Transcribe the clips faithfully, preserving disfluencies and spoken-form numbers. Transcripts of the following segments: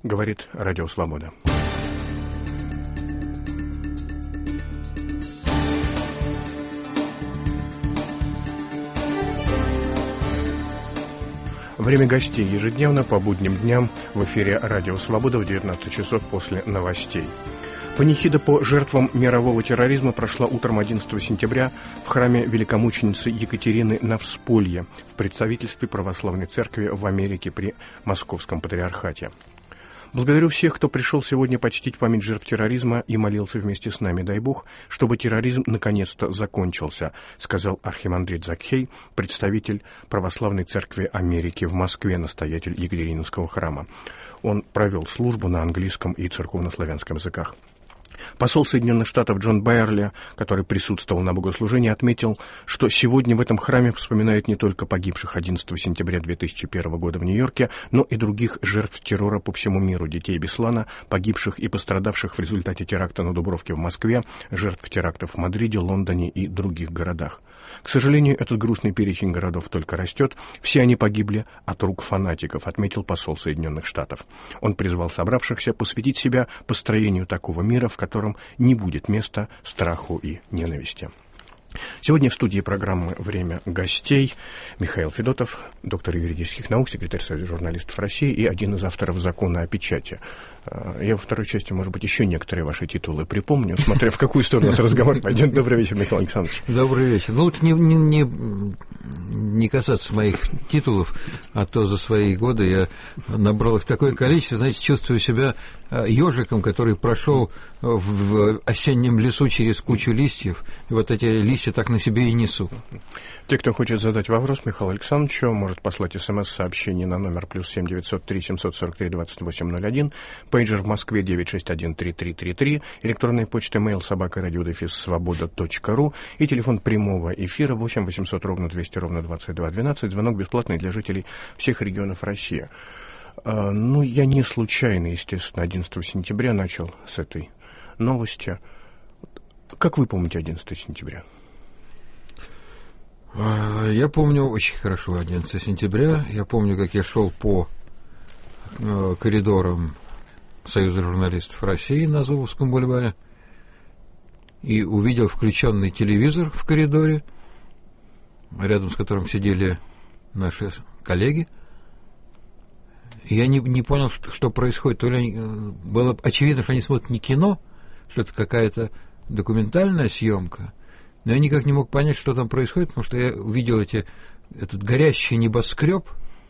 Говорит Радио Свобода. Время гостей ежедневно по будним дням в эфире Радио Свобода в девятнадцать часов после новостей. Панихида по жертвам мирового терроризма прошла утром одиннадцатого сентября в храме великомученицы Екатерины на Всполье в представительстве Православной Церкви в Америке при Московском Патриархате. Благодарю всех, кто пришел сегодня почтить память жертв терроризма и молился вместе с нами. Дай Бог, чтобы терроризм наконец-то закончился, сказал архимандрит Закхей, представитель Православной Церкви Америки в Москве, настоятель Екатерининского храма. Он провел службу на английском и церковнославянском языках. Посол Соединенных Штатов Джон Байерли, который присутствовал на богослужении, отметил, что сегодня в этом храме вспоминают не только погибших одиннадцатого сентября две тысячи первого года в Нью-Йорке, но и других жертв террора по всему миру, детей Беслана, погибших и пострадавших в результате теракта на Дубровке в Москве, жертв терактов в Мадриде, Лондоне и других городах. К сожалению, этот грустный перечень городов только растет. Все они погибли от рук фанатиков, отметил посол Соединенных Штатов. Он призвал собравшихся посвятить себя построению такого мира, в котором не будет места страху и ненависти. Сегодня в студии программы «Время гостей» Михаил Федотов, доктор юридических наук, секретарь Союза журналистов России и один из авторов закона о печати. Я во второй части, может быть, еще некоторые ваши титулы припомню, смотря в какую сторону нас разговор пойдет. Добрый вечер, Михаил Александрович. Добрый вечер. Ну, вот не, не, не, не касаться моих титулов, а то за свои годы я набрал их такое количество, знаете, чувствую себя ежиком, который прошел в осеннем лесу через кучу листьев, и вот эти листья так на себе и несу. Те, кто хочет задать вопрос Михаилу Александровичу, может послать смс-сообщение на номер плюс семь девятьсот три семьсот сорок три двадцать восемь ноль один, пейджер в Москве девять шесть один три три три три, электронная почта mail собака радиодефис свобода точка ру и телефон прямого эфира восемь восемьсот ровно двести ровно двадцать два двенадцать, звонок бесплатный для жителей всех регионов России. Ну, я не случайно, естественно, одиннадцатого сентября начал с этой новости. Как вы помните одиннадцатого сентября? Я помню очень хорошо одиннадцатого сентября. Я помню, как я шел по коридорам Союза журналистов России на Зубовском бульваре и увидел включенный телевизор в коридоре, рядом с которым сидели наши коллеги. Я не, не понял, что, что происходит. То ли они, было очевидно, что они смотрят не кино, что это какая-то документальная съемка, но я никак не мог понять, что там происходит, потому что я увидел эти, этот горящий небоскреб.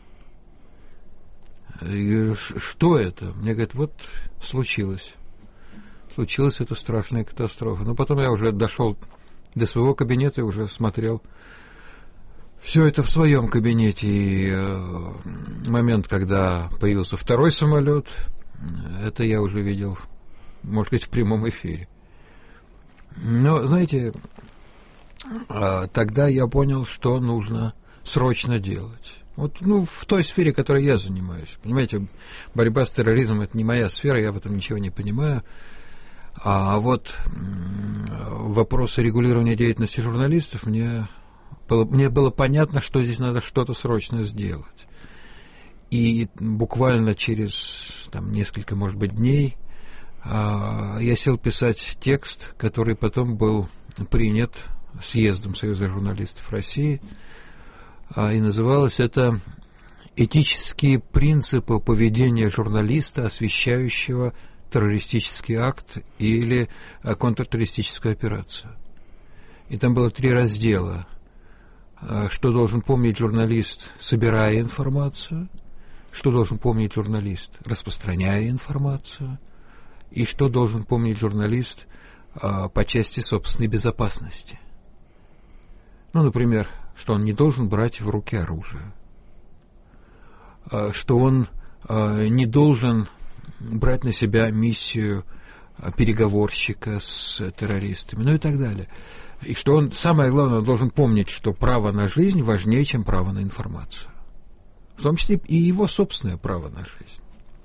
И что это? Мне говорят, вот случилось. Случилась эта страшная катастрофа. Но потом я уже дошел до своего кабинета и уже смотрел все это в своем кабинете. И э, момент, когда появился второй самолет, это я уже видел, может быть, в прямом эфире. Но, знаете, э, тогда я понял, что нужно срочно делать. Вот, ну, в той сфере, которой я занимаюсь. Понимаете, борьба с терроризмом — это не моя сфера, я в этом ничего не понимаю. А вот вопросы регулирования деятельности журналистов мне... Было, мне было понятно, что здесь надо что-то срочно сделать. И буквально через там, несколько, может быть, дней а, я сел писать текст, который потом был принят съездом Союза журналистов России. А, и называлось это «Этические принципы поведения журналиста, освещающего террористический акт или контртеррористическую операцию». И там было три раздела. Что должен помнить журналист, собирая информацию, что должен помнить журналист, распространяя информацию, и что должен помнить журналист а, по части собственной безопасности. Ну, например, что он не должен брать в руки оружие, а, что он а, не должен брать на себя миссию переговорщика с террористами, ну и так далее. И что он, самое главное, он должен помнить, что право на жизнь важнее, чем право на информацию. В том числе и его собственное право на жизнь.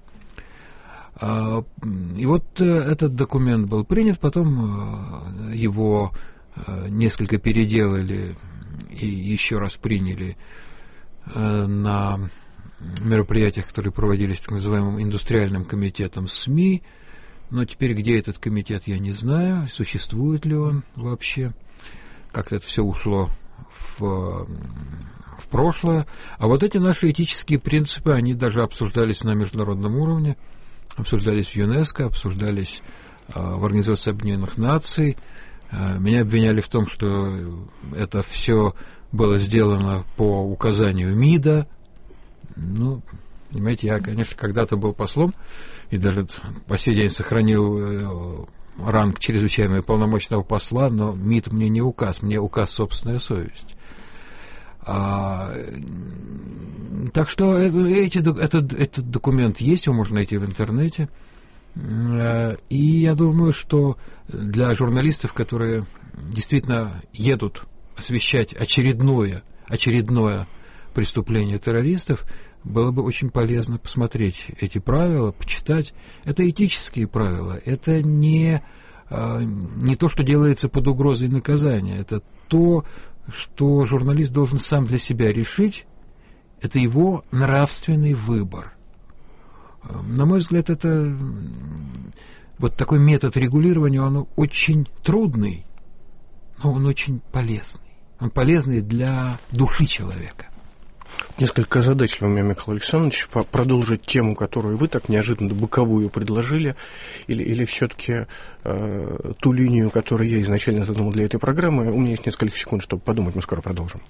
И вот этот документ был принят, потом его несколько переделали и еще раз приняли на мероприятиях, которые проводились так называемым индустриальным комитетом СМИ. Но теперь где этот комитет, я не знаю, существует ли он вообще. Как-то это все ушло в, в прошлое. А вот эти наши этические принципы, они даже обсуждались на международном уровне, обсуждались в ЮНЕСКО, обсуждались а, в Организации Объединенных Наций. А, меня обвиняли в том, что это все было сделано по указанию МИДа. Ну, понимаете, я, конечно, когда-то был послом, и даже по сей день сохранил ранг чрезвычайного полномочного посла, но МИД мне не указ, мне указ собственная совесть. А, так что эти, этот, этот документ есть, его можно найти в интернете. И я думаю, что для журналистов, которые действительно едут освещать очередное, очередное преступление террористов, было бы очень полезно посмотреть эти правила, почитать. Это этические правила, это не, не то, что делается под угрозой наказания, это то, что журналист должен сам для себя решить, это его нравственный выбор. На мой взгляд, это вот такой метод регулирования, он очень трудный, но он очень полезный. Он полезный для души человека. Несколько озадачил меня, Михаил Александрович, продолжить тему, которую вы так неожиданно боковую предложили, или, или все-таки э, ту линию, которую я изначально задумал для этой программы. У меня есть несколько секунд, чтобы подумать, мы скоро продолжим.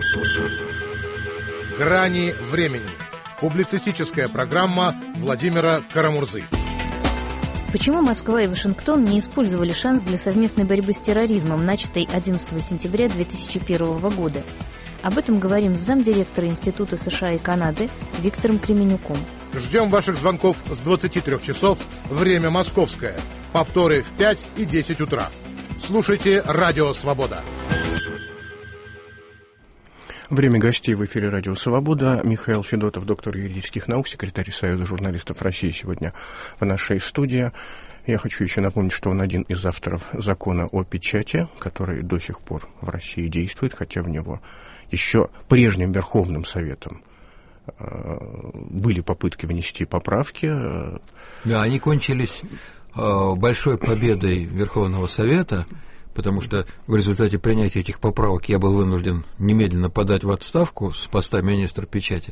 «Грани времени». Публицистическая программа Владимира Карамурзы. Почему Москва и Вашингтон не использовали шанс для совместной борьбы с терроризмом, начатой одиннадцатого сентября две тысячи первого года? Об этом говорим с замдиректора Института США и Канады Виктором Кременюком. Ждем ваших звонков с двадцати трёх часов, время московское. Повторы в пять и десять утра. Слушайте «Радио Свобода». Время гостей в эфире «Радио Свобода». Михаил Федотов, доктор юридических наук, секретарь Союза журналистов России, сегодня в нашей студии. Я хочу еще напомнить, что он один из авторов закона о печати, который до сих пор в России действует, хотя в него еще прежним Верховным Советом были попытки внести поправки. Да, они кончились большой победой Верховного Совета, потому что в результате принятия этих поправок я был вынужден немедленно подать в отставку с поста министра печати.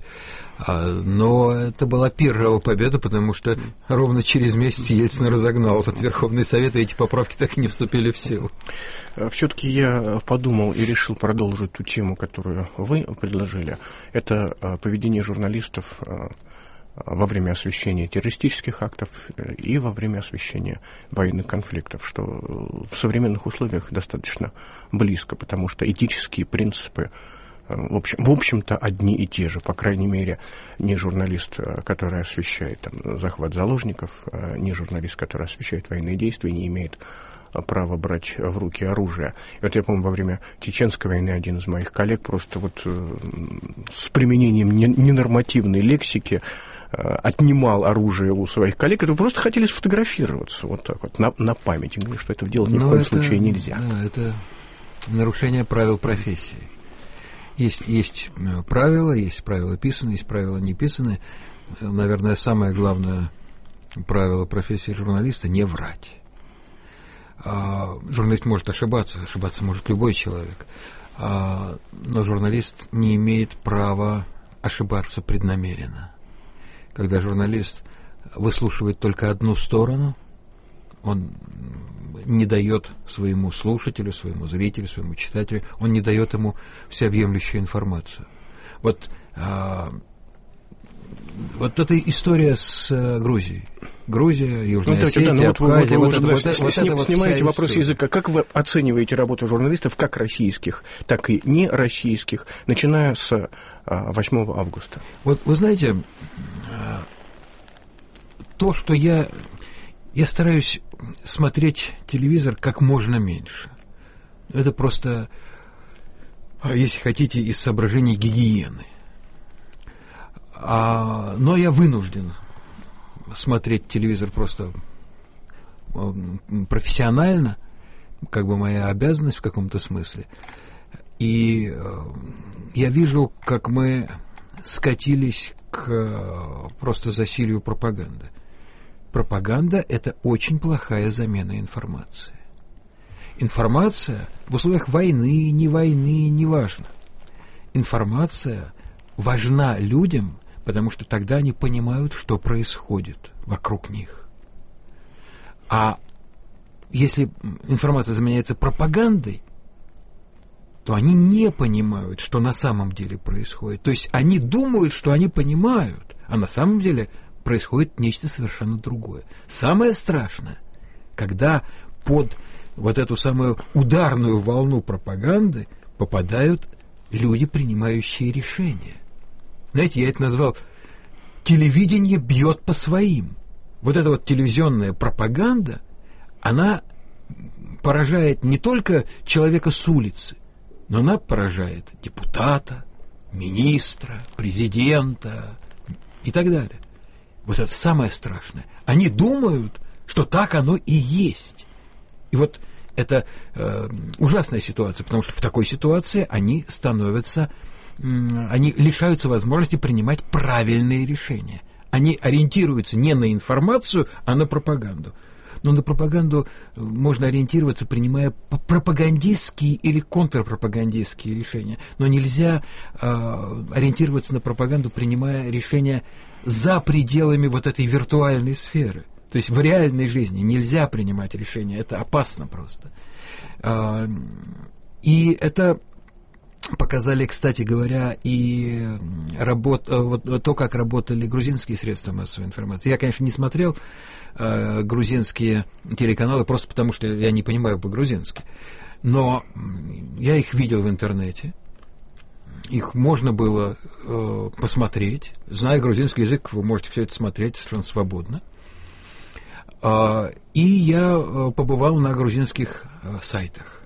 Но это была первая победа, потому что ровно через месяц Ельцин разогнал этот Верховный Совет, и эти поправки так и не вступили в силу. Все-таки я подумал и решил продолжить ту тему, которую вы предложили. Это поведение журналистов во время освещения террористических актов и во время освещения военных конфликтов, что в современных условиях достаточно близко, потому что этические принципы в, общем, в общем-то одни и те же. По крайней мере, не журналист, который освещает там, захват заложников, не журналист, который освещает военные действия, не имеет право брать в руки оружие. И вот я помню, во время Чеченской войны один из моих коллег просто вот э, с применением ненормативной лексики э, отнимал оружие у своих коллег, которые просто хотели сфотографироваться вот так вот, на, на память. И говорили, что это делать ни в коем это, случае нельзя. Да, это нарушение правил профессии. Есть, есть правила, есть правила писанные, есть правила не писанные. Наверное, самое главное правило профессии журналиста — не врать. А, журналист может ошибаться, ошибаться может любой человек, а, но журналист не имеет права ошибаться преднамеренно. Когда журналист выслушивает только одну сторону, он не дает своему слушателю, своему зрителю, своему читателю, он не дает ему всеобъемлющую информацию. Вот, а, вот эта история с а, Грузией. Грузия, Южная ну, Осетия, да, ну, Абхазия. Вот, вот, вот, вот, вот, сни, вот снимаете вот вопрос языка. Как вы оцениваете работу журналистов, как российских, так и нероссийских, начиная с а, восьмого августа? Вот вы знаете, то, что я, я стараюсь смотреть телевизор как можно меньше. Это просто, если хотите, из соображений гигиены. А, но я вынужден смотреть телевизор просто профессионально, как бы моя обязанность в каком-то смысле. И я вижу, как мы скатились к просто засилию пропаганды. Пропаганда – это очень плохая замена информации. Информация в условиях войны, не войны, не важно. Информация важна людям, потому что тогда они понимают, что происходит вокруг них. А если информация заменяется пропагандой, то они не понимают, что на самом деле происходит. То есть они думают, что они понимают, а на самом деле происходит нечто совершенно другое. Самое страшное, когда под вот эту самую ударную волну пропаганды попадают люди, принимающие решения. Знаете, я это назвал «телевидение бьет по своим». Вот эта вот телевизионная пропаганда, она поражает не только человека с улицы, но она поражает депутата, министра, президента и так далее. Вот это самое страшное. Они думают, что так оно и есть. И вот это э, ужасная ситуация, потому что в такой ситуации они становятся, э, они лишаются возможности принимать правильные решения. Они ориентируются не на информацию, а на пропаганду. Но на пропаганду можно ориентироваться, принимая пропагандистские или контрпропагандистские решения. Но нельзя э, ориентироваться на пропаганду, принимая решения за пределами вот этой виртуальной сферы. То есть в реальной жизни нельзя принимать решения, это опасно просто. Э, и это показали, кстати говоря, и работ, вот, то, как работали грузинские средства массовой информации. Я, конечно, не смотрел э, грузинские телеканалы, просто потому что я не понимаю по-грузински. Но я их видел в интернете. Их можно было э, посмотреть. Зная грузинский язык, вы можете все это смотреть совершенно свободно. Э, и я побывал на грузинских э, сайтах.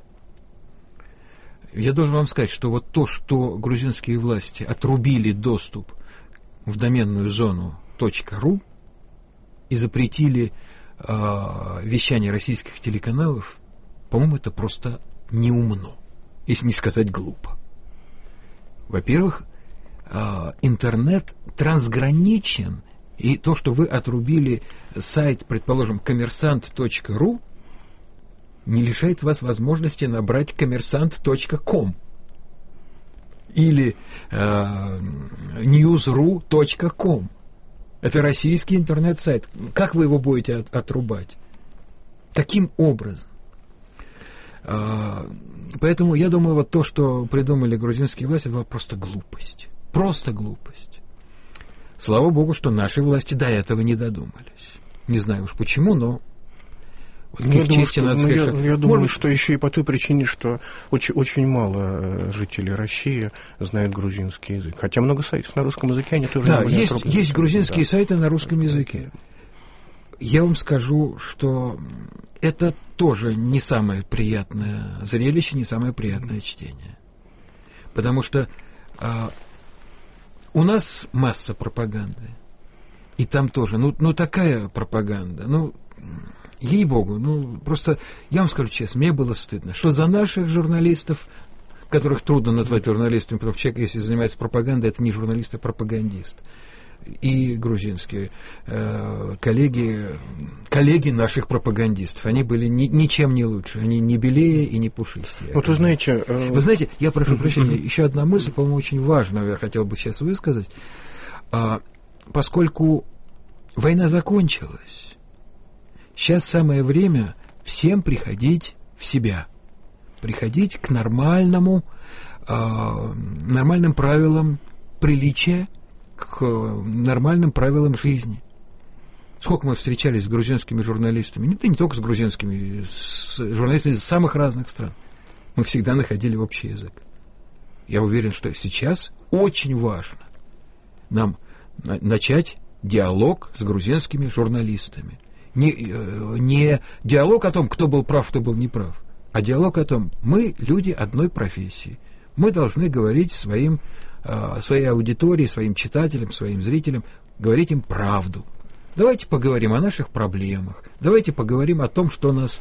Я должен вам сказать, что вот то, что грузинские власти отрубили доступ в доменную зону .ру и запретили э, вещание российских телеканалов, по-моему, это просто неумно, если не сказать глупо. Во-первых, э, интернет трансграничен, и то, что вы отрубили сайт, предположим, коммерсант точка ру, не лишает вас возможности набрать коммерсант точка ком или э, ньюзру точка ком. Это российский интернет-сайт. Как вы его будете от, отрубать? Каким образом? Э, поэтому я думаю, вот то, что придумали грузинские власти, это просто глупость. Просто глупость. Слава богу, что наши власти до этого не додумались. Не знаю уж почему, но Ну, я думаю, что, ну, я, я думаю, может... что еще и по той причине, что очень, очень мало жителей России знают грузинский язык. Хотя много сайтов на русском языке, они тоже... Да, есть, есть грузинские да. сайты на русском языке. Я вам скажу, что это тоже не самое приятное зрелище, не самое приятное чтение. Потому что а, у нас масса пропаганды. И там тоже, ну, ну такая пропаганда, ну... Ей-богу, ну, просто, я вам скажу честно, мне было стыдно, что за наших журналистов, которых трудно назвать журналистами, потому что человек, если занимается пропагандой, это не журналист, а пропагандист. И грузинские э, коллеги, коллеги наших пропагандистов, они были ни, ничем не лучше, они не белее и не пушистее. Вот вы знаете... Э... Вы знаете, я прошу прощения, еще одна мысль, по-моему, очень важную, я хотел бы сейчас высказать. А, поскольку война закончилась, сейчас самое время всем приходить в себя, приходить к нормальному, э, нормальным правилам приличия, к нормальным правилам жизни. Сколько мы встречались с грузинскими журналистами, не, не только с грузинскими, с журналистами из самых разных стран. Мы всегда находили общий язык. Я уверен, что сейчас очень важно нам начать диалог с грузинскими журналистами. Не, не диалог о том, кто был прав, кто был неправ, а диалог о том, мы люди одной профессии. Мы должны говорить своим, своей аудитории, своим читателям, своим зрителям, говорить им правду. Давайте поговорим о наших проблемах, давайте поговорим о том, что нас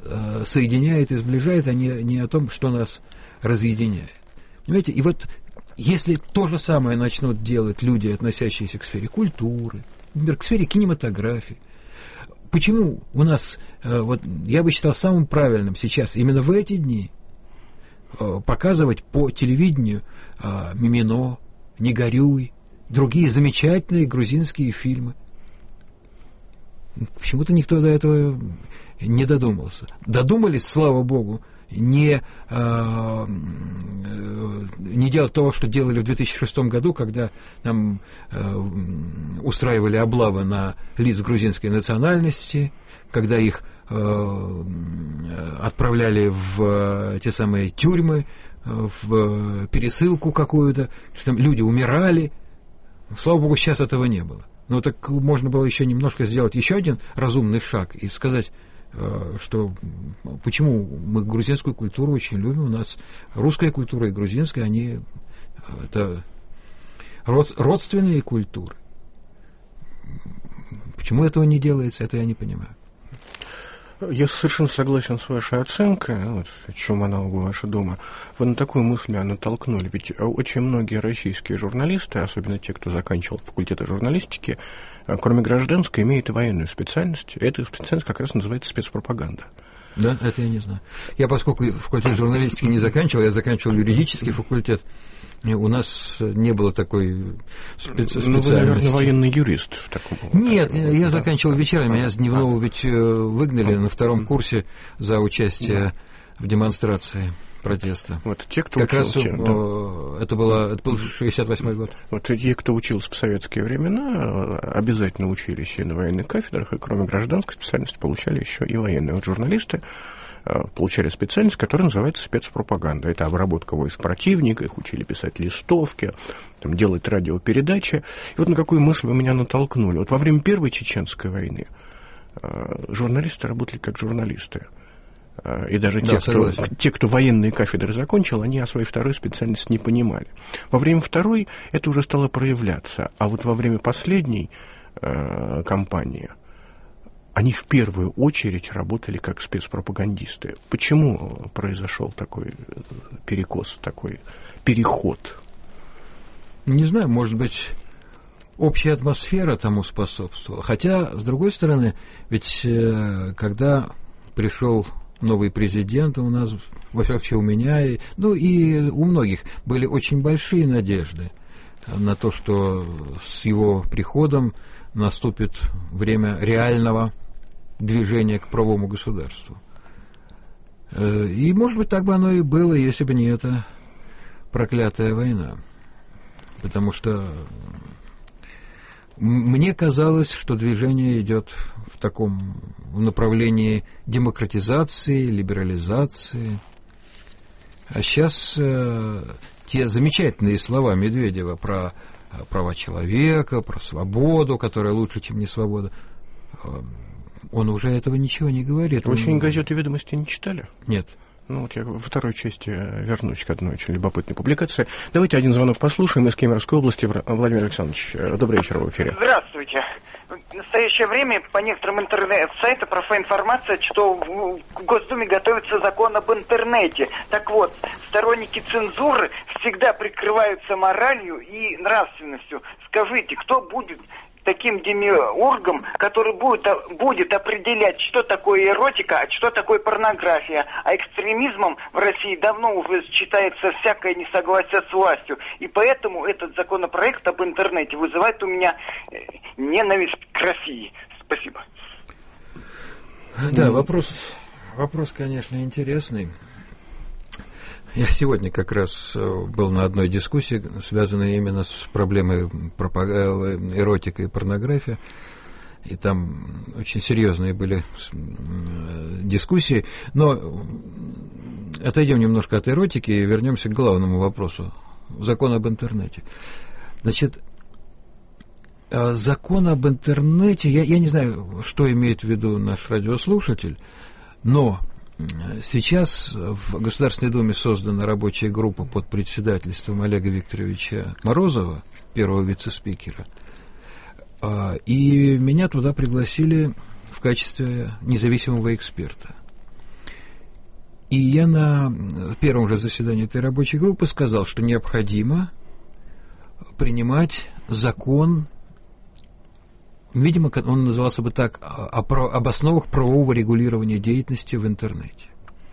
соединяет и сближает, а не, не о том, что нас разъединяет. Понимаете, и вот если то же самое начнут делать люди, относящиеся к сфере культуры, например, к сфере кинематографии, почему у нас, вот я бы считал самым правильным сейчас, именно в эти дни, показывать по телевидению «Мимино», «Не горюй», другие замечательные грузинские фильмы. Почему-то никто до этого не додумался. Додумались, слава богу, не, э, не делать того, что делали в две тысячи шестом году, когда нам э, устраивали облавы на лиц грузинской национальности, когда их э, отправляли в те самые тюрьмы, в пересылку какую-то, что там люди умирали. Слава богу, сейчас этого не было. Но так можно было еще немножко сделать еще один разумный шаг и сказать, что почему мы грузинскую культуру очень любим, у нас русская культура и грузинская, они это родственные культуры. Почему этого не делается, это я не понимаю. Я совершенно согласен с вашей оценкой, вот, о чем аналогу вашего дома. Вы на такую мысль меня натолкнули. Ведь очень многие российские журналисты, особенно те, кто заканчивал факультеты журналистики, кроме гражданской, имеют и военную специальность. Эта специальность как раз называется спецпропаганда. Да, это я не знаю. Я, поскольку факультет журналистики не заканчивал, я заканчивал юридический факультет. У нас не было такой специ- ну, специальности. Вы, наверное, военный юрист в таком. Нет, таком, я да. заканчивал вечерами. Меня с дневного а. ведь выгнали а. на втором курсе за участие да. в демонстрации протеста. Вот те, кто как учился, раз да. это, было, это был шестьдесят восьмой год. Вот те, кто учился в советские времена, обязательно учились и на военных кафедрах, и кроме гражданской специальности получали еще и военные. Вот журналисты получали специальность, которая называется спецпропаганда. Это обработка войск противника, их учили писать листовки, там, делать радиопередачи. И вот на какую мысль вы меня натолкнули. Вот во время Первой Чеченской войны журналисты работали как журналисты. И даже да, те, кто, те, кто военные кафедры закончил, они о своей второй специальности не понимали. Во время второй это уже стало проявляться. А вот во время последней э, кампании они в первую очередь работали как спецпропагандисты. Почему произошел такой перекос, такой переход? Не знаю, может быть, общая атмосфера тому способствовала. Хотя, с другой стороны, ведь э, когда пришел новый президент у нас, во всяком случае у меня, и, ну и у многих были очень большие надежды на то, что с его приходом наступит время реального движения к правовому государству. И, может быть, так бы оно и было, если бы не эта проклятая война. Потому что мне казалось, что движение идет в таком в направлении демократизации, либерализации. А сейчас э, те замечательные слова Медведева про права человека, про свободу, которая лучше, чем не свобода, э, он уже этого ничего не говорит. Вы он... очень газеты «Ведомости» не читали? Нет. Ну, вот я во второй части вернусь к одной очень любопытной публикации. Давайте один звонок послушаем из Кемеровской области. Владимир Александрович, добрый вечер в эфире. Здравствуйте. В настоящее время по некоторым интернет-сайтам прошла информация, что в Госдуме готовится закон об интернете. Так вот, сторонники цензуры всегда прикрываются моралью и нравственностью. Скажите, кто будет таким демиургом, который будет, будет определять, что такое эротика, а что такое порнография. А экстремизмом в России давно уже считается всякое несогласие с властью. И поэтому этот законопроект об интернете вызывает у меня ненависть к России. Спасибо. Да, вопрос, вопрос, конечно, интересный. Я сегодня как раз был на одной дискуссии, связанной именно с проблемой эротика и порнографии. И там очень серьезные были дискуссии. Но отойдем немножко от эротики и вернемся к главному вопросу. Закон об интернете. Значит, закон об интернете, я, я не знаю, что имеет в виду наш радиослушатель, но сейчас в Государственной Думе создана рабочая группа под председательством Олега Викторовича Морозова, первого вице-спикера, и меня туда пригласили в качестве независимого эксперта. И я на первом же заседании этой рабочей группы сказал, что необходимо принимать закон, видимо, он назывался бы так, об основах правового регулирования деятельности в интернете.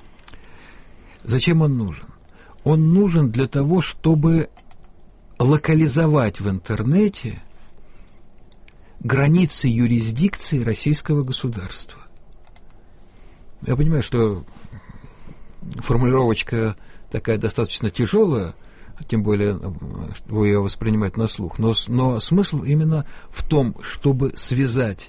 Зачем он нужен? Он нужен для того, чтобы локализовать в интернете границы юрисдикции российского государства. Я понимаю, что формулировочка такая достаточно тяжелая, тем более вы ее воспринимаете на слух, но, но смысл именно в том, чтобы связать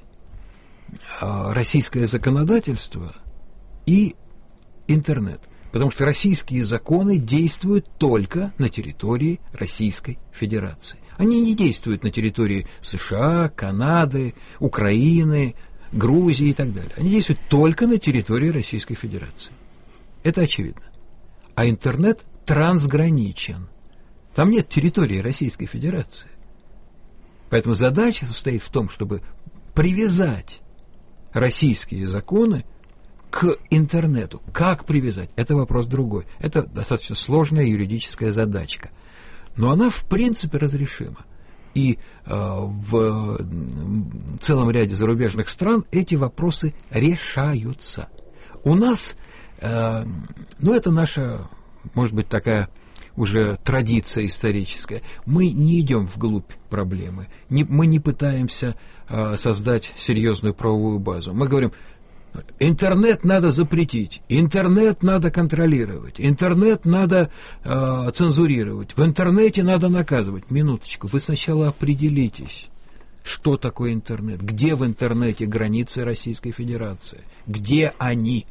а, российское законодательство и интернет. Потому что российские законы действуют только на территории Российской Федерации. Они не действуют на территории США, Канады, Украины, Грузии и так далее. Они действуют только на территории Российской Федерации. Это очевидно. А интернет трансграничен. Там нет территории Российской Федерации. Поэтому задача состоит в том, чтобы привязать российские законы к интернету. Как привязать? Это вопрос другой. Это достаточно сложная юридическая задачка. Но она, в принципе, разрешима. И э, в целом ряде зарубежных стран эти вопросы решаются. У нас, э, ну, это наша, может быть, такая уже традиция историческая. Мы не идем вглубь проблемы. Не, мы не пытаемся э, создать серьезную правовую базу. Мы говорим, интернет надо запретить, интернет надо контролировать, интернет надо э, цензурировать, в интернете надо наказывать. Минуточку, вы сначала определитесь, что такое интернет, где в интернете границы Российской Федерации, где они,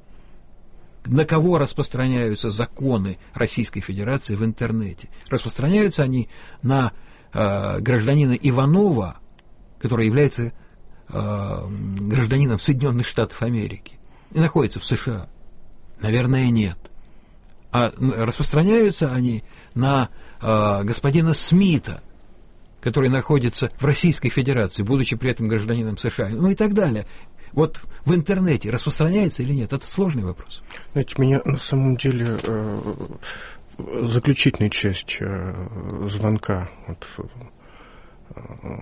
на кого распространяются законы Российской Федерации в интернете. Распространяются они на э, гражданина Иванова, который является гражданином Соединенных Штатов Америки и находится в США? Наверное, нет. А распространяются они на э, господина Смита, который находится в Российской Федерации, будучи при этом гражданином США, ну и так далее. Вот в интернете распространяется или нет? Это сложный вопрос. Знаете, меня на самом деле э, заключительная часть э, звонка вот, э,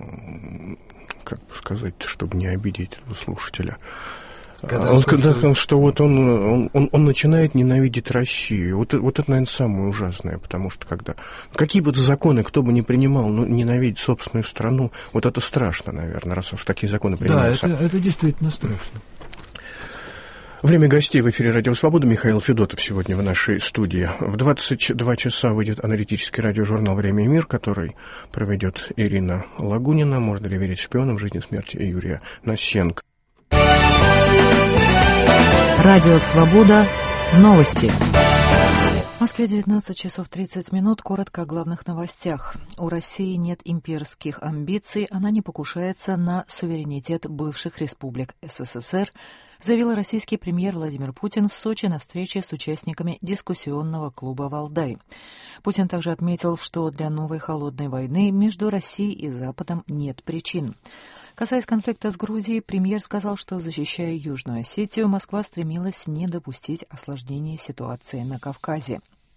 как бы сказать, чтобы не обидеть слушателя. Когда он сказал, что вот он, он, он, он начинает ненавидеть Россию. Вот, вот это, наверное, самое ужасное, потому что когда... Какие бы законы кто бы ни принимал, ну, ненавидеть собственную страну, вот это страшно, наверное, раз уж такие законы принимаются. Да, это, это действительно страшно. Время гостей в эфире «Радио Свобода». Михаил Федотов сегодня в нашей студии. В двадцать два часа выйдет аналитический радиожурнал «Время и мир», который проведет Ирина Лагунина. Можно ли верить шпионам в жизни и смерти Юрия Насенко. Радио Свобода. Новости. В Москве девятнадцать часов тридцать минут. Коротко о главных новостях. У России нет имперских амбиций, она не покушается на суверенитет бывших республик СССР, заявил российский премьер Владимир Путин в Сочи на встрече с участниками дискуссионного клуба «Валдай». Путин также отметил, что для новой холодной войны между Россией и Западом нет причин. Касаясь конфликта с Грузией, премьер сказал, что, защищая Южную Осетию, Москва стремилась не допустить осложнения ситуации на Кавказе.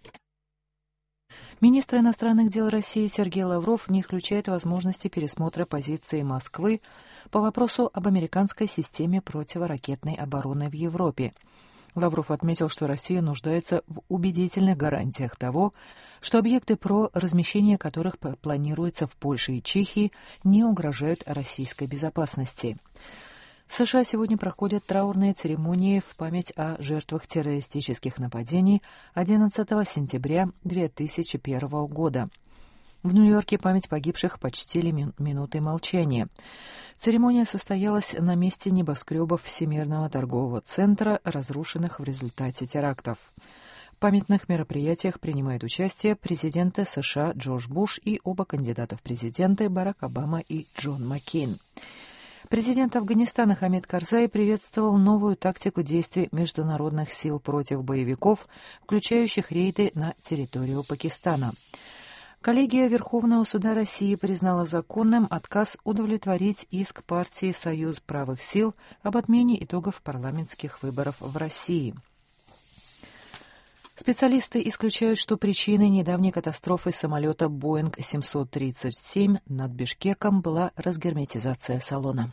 Министр иностранных дел России Сергей Лавров не исключает возможности пересмотра позиции Москвы по вопросу об американской системе противоракетной обороны в Европе. Лавров отметил, что Россия нуждается в убедительных гарантиях того, что объекты ПРО, размещение которых планируется в Польше и Чехии, не угрожают российской безопасности. В США сегодня проходят траурные церемонии в память о жертвах террористических нападений одиннадцатого сентября две тысячи первого года. В Нью-Йорке память погибших почтили минутой молчания. Церемония состоялась на месте небоскребов Всемирного торгового центра, разрушенных в результате терактов. В памятных мероприятиях принимают участие президенты США Джордж Буш и оба кандидата в президенты Барак Обама и Джон Маккейн. Президент Афганистана Хамид Карзай приветствовал новую тактику действий международных сил против боевиков, включающих рейды на территорию Пакистана. Коллегия Верховного суда России признала законным отказ удовлетворить иск партии «Союз правых сил» об отмене итогов парламентских выборов в России. Специалисты исключают, что причиной недавней катастрофы самолета Боинг семьсот тридцать семь над Бишкеком была разгерметизация салона.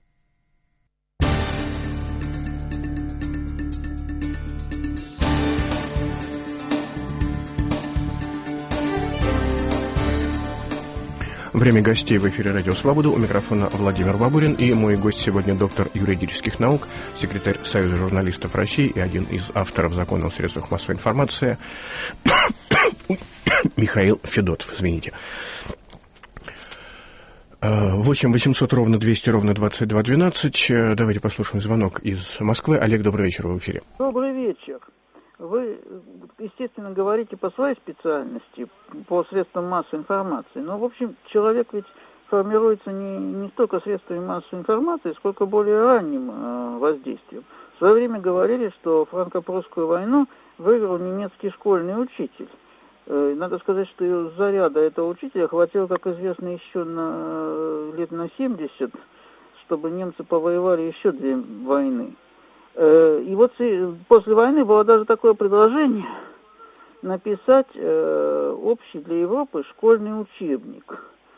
Время гостей в эфире «Радио Свобода». У микрофона Владимир Бабурин. И мой гость сегодня доктор юридических наук, секретарь Союза журналистов России и один из авторов закона о средствах массовой информации Михаил Федотов. Извините. восемь восемьсот ровно двести ровно двадцать два двенадцать. Давайте послушаем звонок из Москвы. Олег, добрый вечер, вы в эфире. Добрый вечер. Вы, естественно, говорите по своей специальности, по средствам массовой информации, но, в общем, человек ведь формируется не, не столько средствами массовой информации, сколько более ранним э, воздействием. В свое время говорили, что франко-прусскую войну выиграл немецкий школьный учитель. Э, надо сказать, что заряда этого учителя хватило, как известно, еще на, лет на семьдесят, чтобы немцы повоевали еще две войны. И вот после войны было даже такое предложение написать общий для Европы школьный учебник,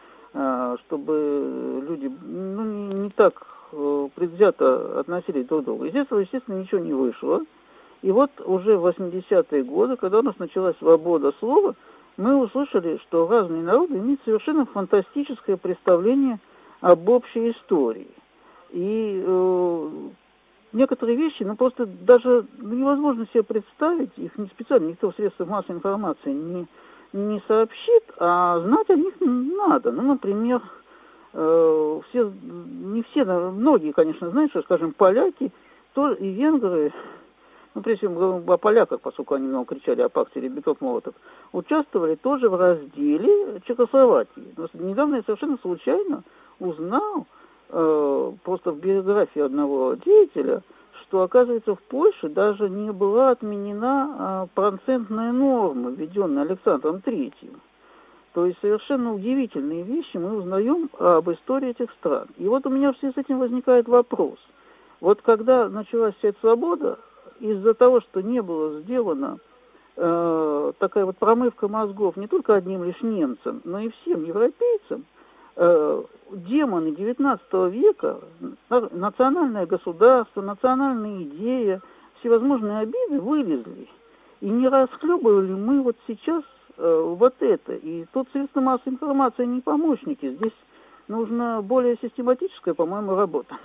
чтобы люди ну, не, не так предвзято относились друг к другу. Из этого, естественно, ничего не вышло. И вот уже в восьмидесятые годы, когда у нас началась свобода слова, мы услышали, что разные народы имеют совершенно фантастическое представление об общей истории. И э, некоторые вещи, ну, просто даже невозможно себе представить, их не специально никто в средствах массовой информации не, не сообщит, а знать о них надо. Ну, например, э, все, не все, многие, конечно, знают, что, скажем, поляки то, и венгры, ну, прежде всего, о поляках, поскольку они много кричали о пакте Риббентроп-Молотов, участвовали тоже в разделе Чехословакии. Но недавно я совершенно случайно узнал, просто в биографии одного деятеля, что, оказывается, в Польше даже не была отменена процентная норма, введенная Александром Третьим. То есть совершенно удивительные вещи мы узнаем об истории этих стран. И вот у меня в связи с этим возникает вопрос. Вот когда началась вся эта свобода, из-за того, что не было сделано э, такая вот промывка мозгов не только одним лишь немцам, но и всем европейцам, демоны девятнадцатого века, национальное государство, национальная идея, всевозможные обиды вылезли. И не расхлебывали мы вот сейчас э, вот это. И тут средства массовой информации не помощники. Здесь нужна более систематическая, по-моему, работа.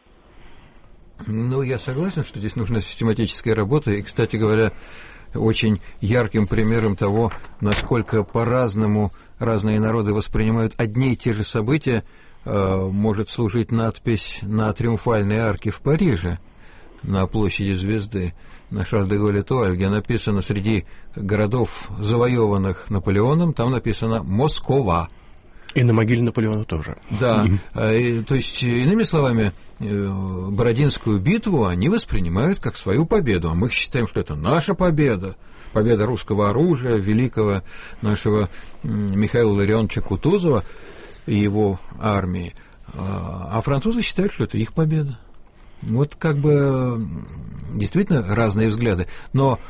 Ну, я согласен, что здесь нужна систематическая работа. И, кстати говоря, очень ярким примером того, насколько по-разному разные народы воспринимают одни и те же события, может служить надпись на Триумфальной арке в Париже, на площади Звезды, на Шарль-де-Голле-Туаль, где написано среди городов, завоеванных Наполеоном, там написано «Москва». И на могиле Наполеона тоже. Да, и, то есть, иными словами, Бородинскую битву они воспринимают как свою победу, а мы считаем, что это наша победа, победа русского оружия, великого нашего Михаила Ларионовича Кутузова и его армии, а французы считают, что это их победа. Вот как бы действительно разные взгляды, но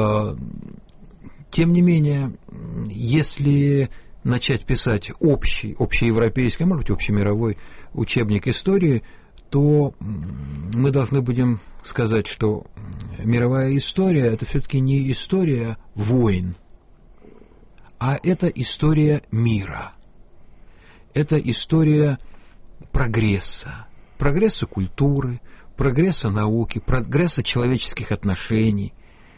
тем не менее, если начать писать общий, общеевропейский, может быть, общемировой учебник истории, то мы должны будем сказать, что мировая история – это все-таки не история войн, а это история мира. Это история прогресса, прогресса культуры, прогресса науки, прогресса человеческих отношений,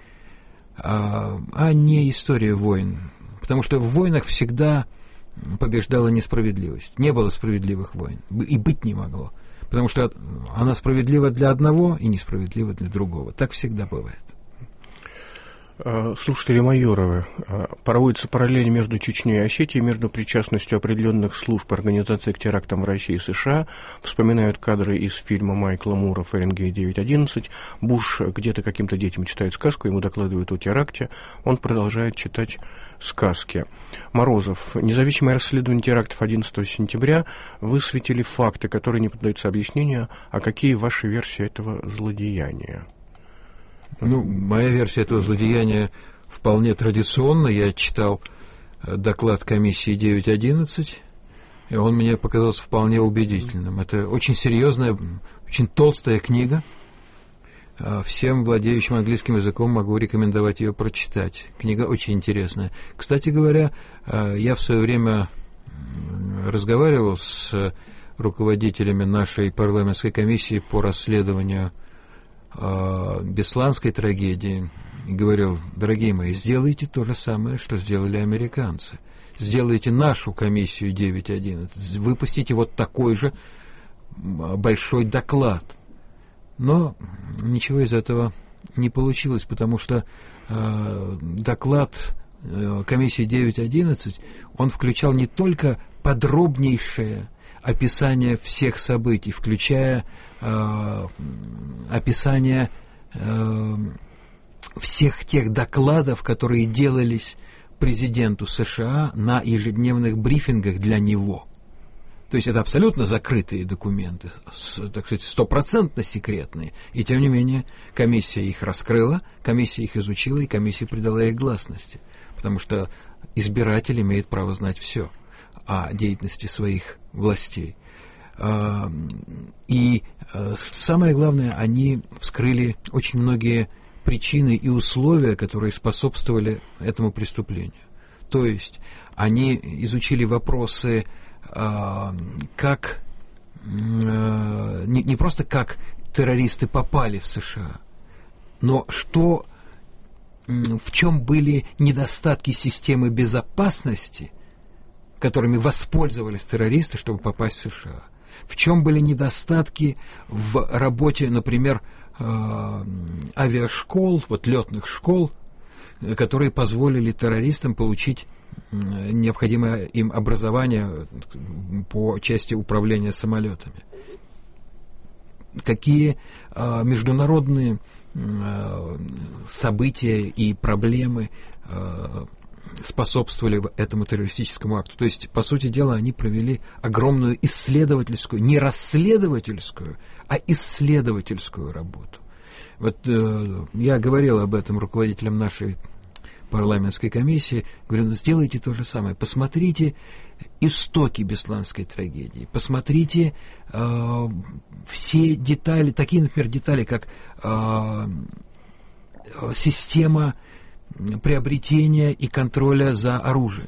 а не история войн. Потому что в войнах всегда побеждала несправедливость. Не было справедливых войн. И быть не могло. Потому что она справедлива для одного и несправедлива для другого. Так всегда бывает. Слушатели Майоровы, проводится параллель между Чечней и Осетией, между причастностью определенных служб организации к терактам в России и США. Вспоминают кадры из фильма Майкла Мура «Фаренгейт девять одиннадцать». Буш где-то каким-то детям читает сказку, ему докладывают о теракте, он продолжает читать сказки. Морозов. Независимое расследование терактов одиннадцатого сентября высветили факты, которые не поддаются объяснению. А какие ваши версии этого злодеяния? Ну, моя версия этого злодеяния вполне традиционно. Я читал доклад комиссии девять одиннадцать, и он мне показался вполне убедительным. Это очень серьезная, очень толстая книга. Всем владеющим английским языком могу рекомендовать ее прочитать. Книга очень интересная. Кстати говоря, я в свое время разговаривал с руководителями нашей парламентской комиссии по расследованию бесланской трагедии и говорил: дорогие мои, сделайте то же самое, что сделали американцы. Сделайте нашу комиссию девять одиннадцать, выпустите вот такой же большой доклад. Но ничего из этого не получилось, потому что э, доклад э, комиссии девять одиннадцать, он включал не только подробнейшее описание всех событий, включая э, описание э, всех тех докладов, которые делались президенту США на ежедневных брифингах для него. То есть это абсолютно закрытые документы, так сказать, стопроцентно секретные. И тем не менее комиссия их раскрыла, комиссия их изучила, и комиссия придала их гласности. Потому что избиратель имеет право знать все о деятельности своих властей. И самое главное, они вскрыли очень многие причины и условия, которые способствовали этому преступлению. То есть они изучили вопросы, как не, не просто как террористы попали в США, но что, в чем были недостатки системы безопасности, которыми воспользовались террористы, чтобы попасть в США. В чем были недостатки в работе, например, авиашкол, вот летных школ, которые позволили террористам получить необходимое им образование по части управления самолетами. Какие э, международные э, события и проблемы э, способствовали этому террористическому акту. То есть, по сути дела, они провели огромную исследовательскую, не расследовательскую, а исследовательскую работу. Вот э, я говорил об этом руководителям нашей парламентской комиссии, говорю: ну, сделайте то же самое, посмотрите истоки бесланской трагедии, посмотрите э, все детали, такие, например, детали, как э, система приобретения и контроля за оружием.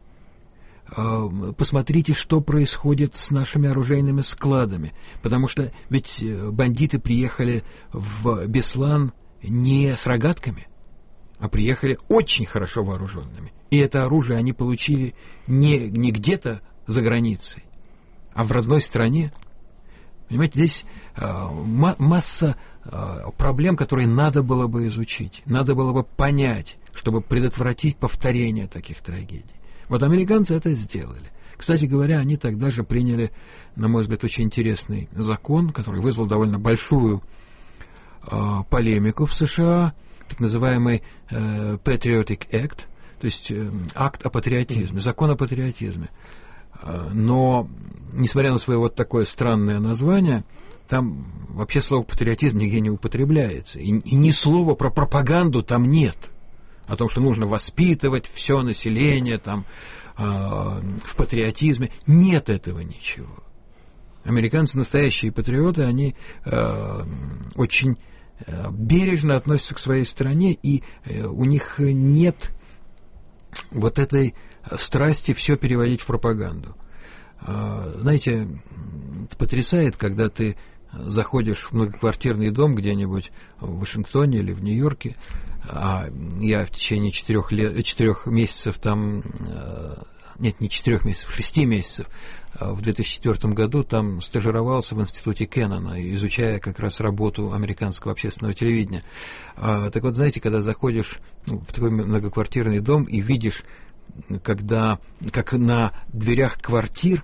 Э, посмотрите, что происходит с нашими оружейными складами, потому что ведь бандиты приехали в Беслан не с рогатками, а приехали очень хорошо вооруженными. И это оружие они получили не, не где-то за границей, а в родной стране. Понимаете, здесь э, ма- масса э, проблем, которые надо было бы изучить, надо было бы понять, чтобы предотвратить повторение таких трагедий. Вот американцы это сделали. Кстати говоря, они тогда же приняли, на мой взгляд, очень интересный закон, который вызвал довольно большую э, полемику в США, так называемый э, Patriotic Act, то есть э, акт о патриотизме, закон о патриотизме. Э, но, несмотря на свое вот такое странное название, там вообще слово патриотизм нигде не употребляется. И, и ни слова про пропаганду там нет. О том, что нужно воспитывать все население там, э, в патриотизме. Нет этого ничего. Американцы, настоящие патриоты, они э, очень бережно относятся к своей стране, и у них нет вот этой страсти все переводить в пропаганду. Знаете, потрясает, когда ты заходишь в многоквартирный дом где-нибудь в Вашингтоне или в Нью-Йорке, а я в течение четырех лет, четырех месяцев там, нет, не четырех месяцев, шести месяцев, в две тысячи четвёртом году там стажировался в институте Кеннона, изучая как раз работу американского общественного телевидения. А, так вот, знаете, когда заходишь ну, в такой многоквартирный дом и видишь, когда, как на дверях квартир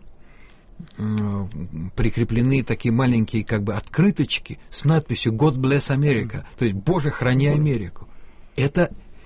э, прикреплены такие маленькие как бы открыточки с надписью «God bless America», то есть «Боже, храни Америку». Это,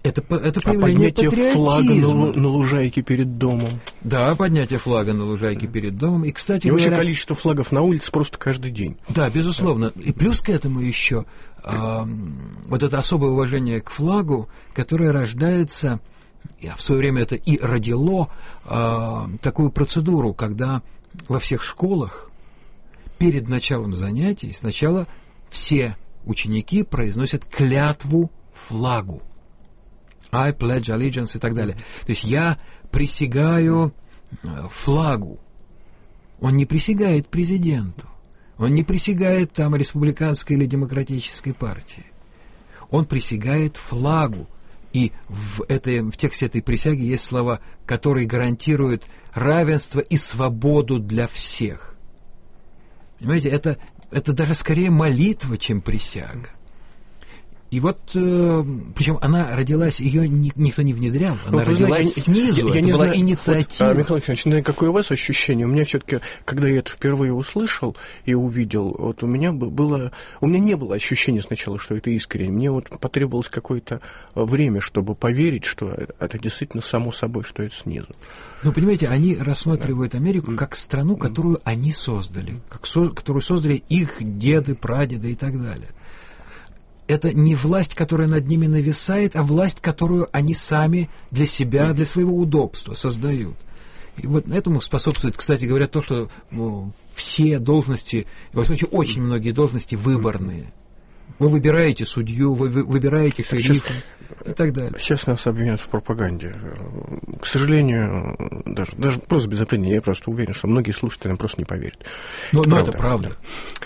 Это, это а проявление поднятие флага патриотизма. на, на лужайке перед домом. Да, поднятие флага на лужайке перед домом. И, кстати и говоря... вообще количество флагов на улице просто каждый день. Да, безусловно. И плюс к этому еще э, вот это особое уважение к флагу, которое рождается, в свое время это и родило э, такую процедуру, когда во всех школах перед началом занятий сначала все ученики произносят клятву флагу. I pledge allegiance и так далее. То есть я присягаю флагу. Он не присягает президенту. Он не присягает там республиканской или демократической партии. Он присягает флагу. И в, этой, в тексте этой присяги есть слова, которые гарантируют равенство и свободу для всех. Понимаете, это, это даже скорее молитва, чем присяга. И вот, э, причем она родилась, ее ни, никто не внедрял, она вот, родилась знаете, снизу, я, я это не была знаю, инициатива. Вот, а, Михаил Александрович, не знаю, какое у вас ощущение, у меня все-таки, когда я это впервые услышал и увидел, вот у меня было, у меня не было ощущения сначала, что это искренне, мне вот потребовалось какое-то время, чтобы поверить, что это действительно само собой, что это снизу. Ну, понимаете, они рассматривают Америку как страну, которую они создали, как со, которую создали их деды, прадеды и так далее. Это не власть, которая над ними нависает, а власть, которую они сами для себя, для своего удобства создают. И вот этому способствует, кстати говоря, то, что ну, все должности, во всяком случае, очень многие должности выборные. Вы выбираете судью, вы выбираете шерифа и так далее. Сейчас нас обвиняют в пропаганде. К сожалению, даже, даже просто без обвинения, я просто уверен, что многие слушатели нам просто не поверят. Но, это, но правда. это правда.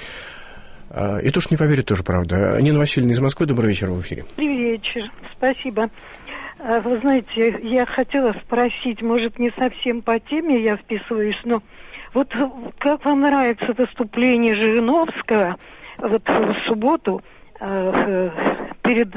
И то, что не поверят, тоже правда. Нина Васильевна из Москвы, добрый вечер в эфире. Добрый вечер, спасибо. Вы знаете, я хотела спросить, может, не совсем по теме я вписываюсь, но вот как вам нравится выступление Жириновского вот в субботу э, перед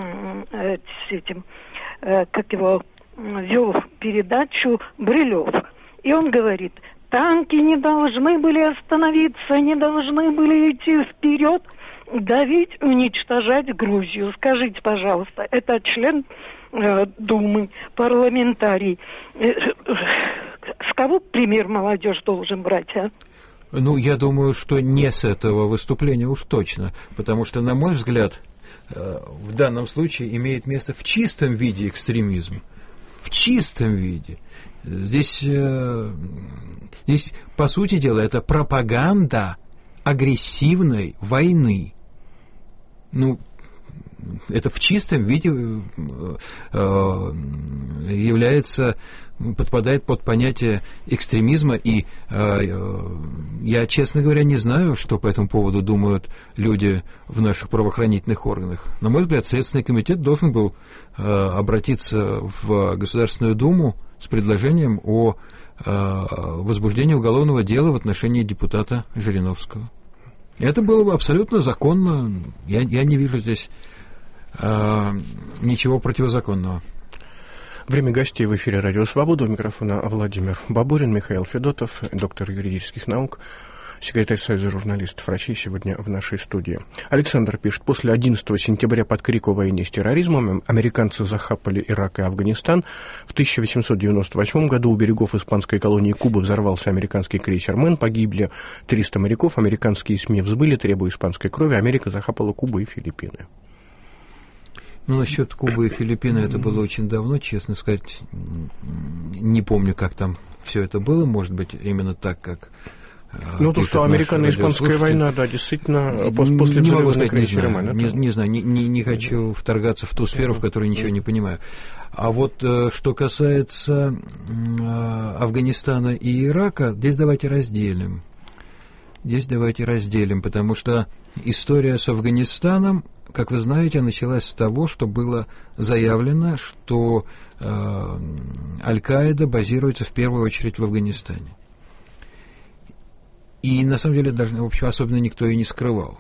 э, этим, э, как его вел передачу Брилев, и он говорит: танки не должны были остановиться, не должны были идти вперед, давить, уничтожать Грузию. Скажите, пожалуйста, это член э, Думы, парламентарий. Э, э, с кого пример молодежь должен брать, а? Ну, я думаю, что не с этого выступления уж точно, потому что, на мой взгляд, э, в данном случае имеет место в чистом виде экстремизм. В чистом виде. Здесь, э, здесь, по сути дела, это пропаганда агрессивной войны. Ну, это в чистом виде э, э, является, подпадает под понятие экстремизма, и э, э, я, честно говоря, не знаю, что по этому поводу думают люди в наших правоохранительных органах. На мой взгляд, Следственный комитет должен был э, обратиться в Государственную Думу с предложением о э, возбуждении уголовного дела в отношении депутата Жириновского. Это было бы абсолютно законно. Я, я не вижу здесь э, ничего противозаконного. Время гостей в эфире «Радио Свобода». У микрофона Владимир Бабурин, Михаил Федотов, доктор юридических наук, секретарь Союза журналистов России, сегодня в нашей студии. Александр пишет: после одиннадцатого сентября под крик о войне с терроризмом американцы захапали Ирак и Афганистан. В тысяча восемьсот девяносто восьмом году у берегов испанской колонии Кубы взорвался американский крейсер «Мэн», погибли триста моряков, американские СМИ взбыли, требуя испанской крови, Америка захапала Кубу и Филиппины. Ну, насчет Кубы и Филиппины это было очень давно, честно сказать, не помню, как там все это было, может быть, именно так, как... Ну, то, что американо-испанская война, да, действительно, после взрыва на крейсере «Мэн». Не, не знаю, не, не, не хочу вторгаться в ту сферу, в которой ничего не понимаю. А вот что касается Афганистана и Ирака, здесь давайте разделим. Здесь давайте разделим, потому что история с Афганистаном, как вы знаете, началась с того, что было заявлено, что э, Аль-Каида базируется в первую очередь в Афганистане. И на самом деле даже, в общем, особенно никто и не скрывал.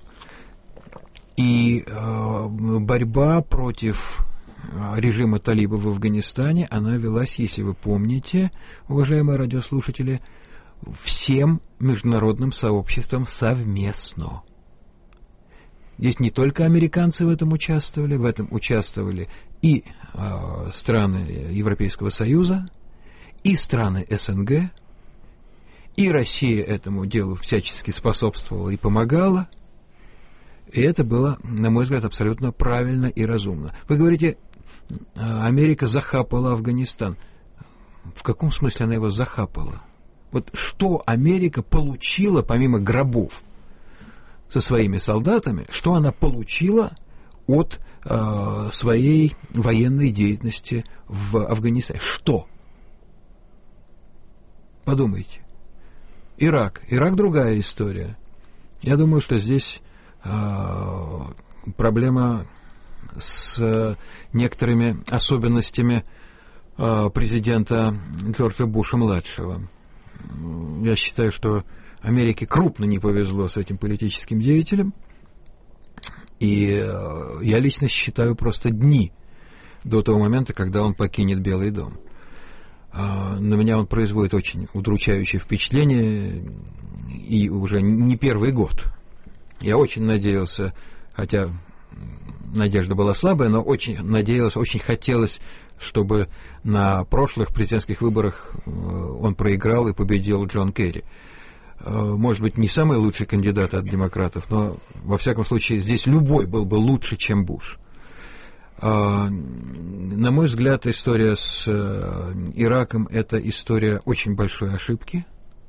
И э, борьба против режима талибов в Афганистане, она велась, если вы помните, уважаемые радиослушатели, всем международным сообществом совместно. Здесь не только американцы в этом участвовали, в этом участвовали и э, страны Европейского Союза, и страны СНГ, и Россия этому делу всячески способствовала и помогала. И это было, на мой взгляд, абсолютно правильно и разумно. Вы говорите, Америка захапала Афганистан. В каком смысле она его захапала? Вот что Америка получила, помимо гробов, со своими солдатами, что она получила от э, своей военной деятельности в Афганистане? Что? Подумайте. Ирак. Ирак другая история. Я думаю, что здесь э, проблема с некоторыми особенностями э, президента Джорджа Буша-младшего. Я считаю, что Америке крупно не повезло с этим политическим деятелем, и э, я лично считаю просто дни до того момента, когда он покинет Белый дом. Э, на меня он производит очень удручающее впечатление, и уже не первый год. Я очень надеялся, хотя надежда была слабая, но очень надеялся, очень хотелось, чтобы на прошлых президентских выборах он проиграл и победил Джон Керри. Может быть, не самый лучший кандидат от демократов, но, во всяком случае, здесь любой был бы лучше, чем Буш. На мой взгляд, история с Ираком – это история очень большой ошибки.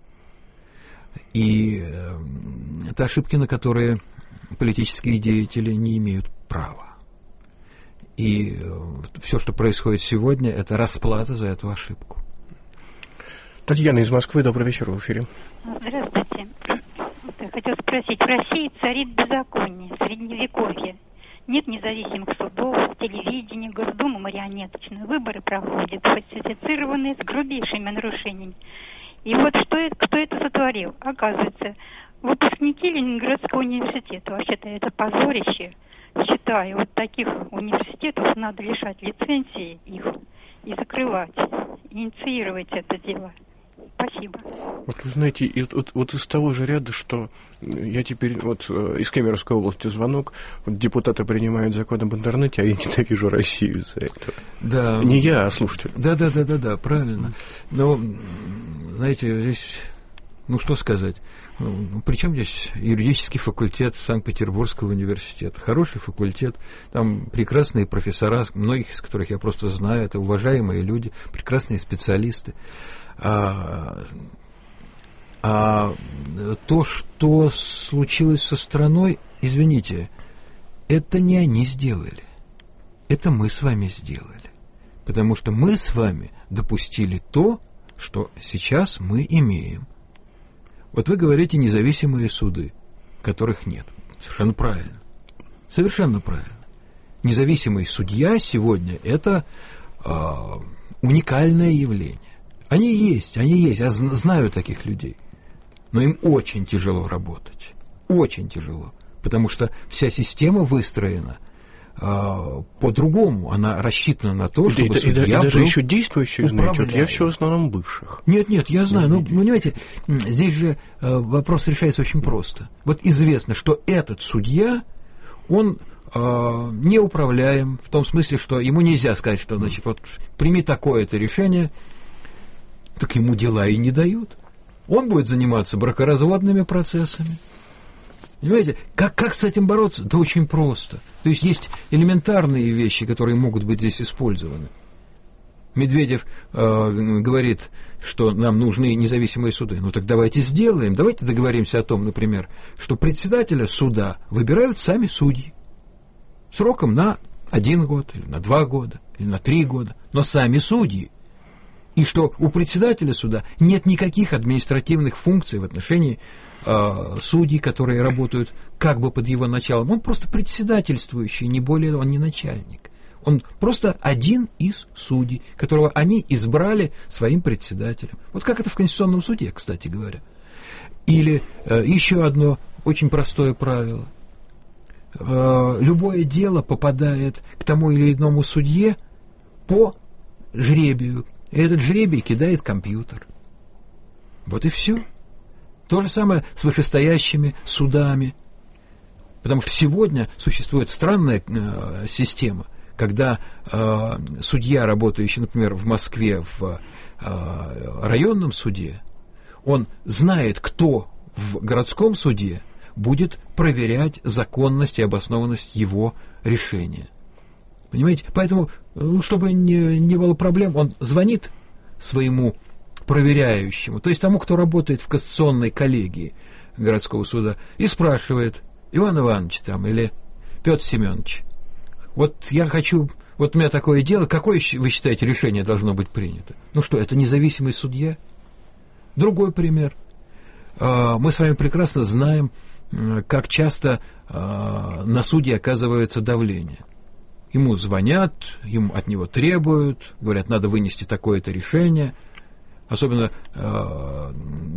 И это ошибки, на которые политические деятели не имеют права. И все, что происходит сегодня, это расплата за эту ошибку. Татьяна из Москвы, добрый вечер, в эфире. Здравствуйте. Я хотела спросить, в России царит беззаконие, средневековье. Нет независимых судов, телевидения, Госдума марионеточная. Выборы проходят, фальсифицированные, с грубейшими нарушениями. И вот что это, кто это сотворил? Оказывается, выпускники Ленинградского университета. Вообще-то это позорище. Считаю, вот таких университетов надо лишать лицензии их и закрывать, инициировать это дело. Спасибо. Вот вы знаете, и вот, вот из того же ряда, что я теперь, вот из Кемеровской области звонок, вот депутаты принимают закон об интернете, а я ненавижу Россию из-за этого. Да. Не я, а слушатель. Да, да, да, да, да, правильно. Но, знаете, здесь, ну что сказать, причем здесь юридический факультет Санкт-Петербургского университета. Хороший факультет, там прекрасные профессора, многих из которых я просто знаю, это уважаемые люди, прекрасные специалисты. А, а то, что случилось со страной, извините, это не они сделали, это мы с вами сделали. Потому что мы с вами допустили то, что сейчас мы имеем. Вот вы говорите независимые суды, которых нет. Совершенно правильно. Совершенно правильно. Независимый судья сегодня – это э, уникальное явление. Они есть, они есть, я знаю таких людей. Но им очень тяжело работать. Очень тяжело. Потому что вся система выстроена э, по-другому. Она рассчитана на то, чтобы и, судья и, и, и даже был еще действующих, знаете, вот я все в основном бывших. Нет, нет, я знаю. Ну, понимаете, здесь же э, вопрос решается очень просто. Вот известно, что этот судья, он э, неуправляем, в том смысле, что ему нельзя сказать, что, значит, вот прими такое-то решение, так ему дела и не дают. Он будет заниматься бракоразводными процессами. Понимаете, как, как с этим бороться? Да очень просто. То есть есть элементарные вещи, которые могут быть здесь использованы. Медведев э, говорит, что нам нужны независимые суды. Ну так давайте сделаем. Давайте договоримся о том, например, что председателя суда выбирают сами судьи. Сроком на один год, или на два года, или на три года. Но сами судьи. И что у председателя суда нет никаких административных функций в отношении э, судей, которые работают как бы под его началом. Он просто председательствующий, не более, он не начальник. Он просто один из судей, которого они избрали своим председателем. Вот как это в Конституционном суде, кстати говоря. Или э, еще одно очень простое правило. Э, любое дело попадает к тому или иному судье по жребию. И этот жребий кидает компьютер. Вот и все. То же самое с вышестоящими судами. Потому что сегодня существует странная э, система, когда э, судья, работающий, например, в Москве в э, районном суде, он знает, кто в городском суде будет проверять законность и обоснованность его решения. Понимаете? Поэтому, ну, чтобы не, не было проблем, он звонит своему проверяющему, то есть тому, кто работает в кассационной коллегии городского суда, и спрашивает: Иван Иванович там, или Петр Семенович, вот я хочу, вот у меня такое дело, какое, вы считаете, решение должно быть принято? Ну что, это независимый судья? Другой пример. Мы с вами прекрасно знаем, как часто на суде оказывается давление. Ему звонят, ему от него требуют, говорят, надо вынести такое-то решение. Особенно на,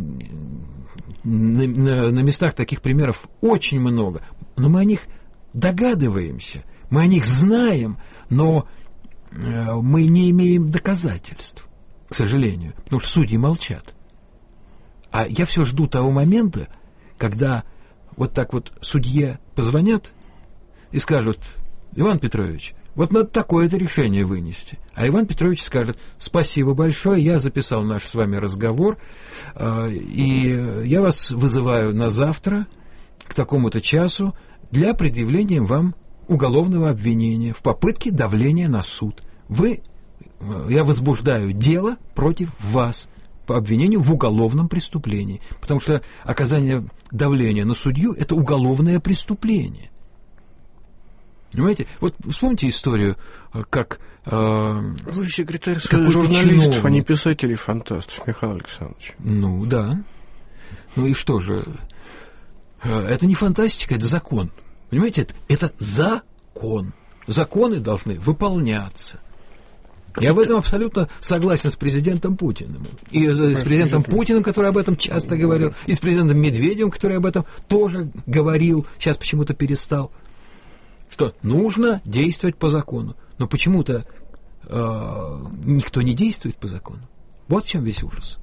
на, на местах таких примеров очень много. Но мы о них догадываемся, мы о них знаем, но мы не имеем доказательств, к сожалению, потому что судьи молчат. А я все жду того момента, когда вот так вот судье позвонят и скажут: Иван Петрович, вот надо такое-то решение вынести. А Иван Петрович скажет: спасибо большое, я записал наш с вами разговор, и я вас вызываю на завтра к такому-то часу для предъявления вам уголовного обвинения в попытке давления на суд. Вы, я возбуждаю дело против вас по обвинению в уголовном преступлении, потому что оказание давления на судью – это уголовное преступление. Понимаете? Вот вспомните историю, как... Э, Вы секретарь Совета журналистов, чиновник. А не писателей и фантастов, Михаил Александрович. Ну, да. Ну и что же? Это не фантастика, это закон. Понимаете? Это, это закон. Законы должны выполняться. Я в этом абсолютно согласен с президентом Путиным. И с президентом Путиным, который об этом часто говорил, и с президентом Медведевым, который об этом тоже говорил, сейчас почему-то перестал. Что нужно действовать по закону. Но почему-то э, никто не действует по закону. Вот в чем весь ужас.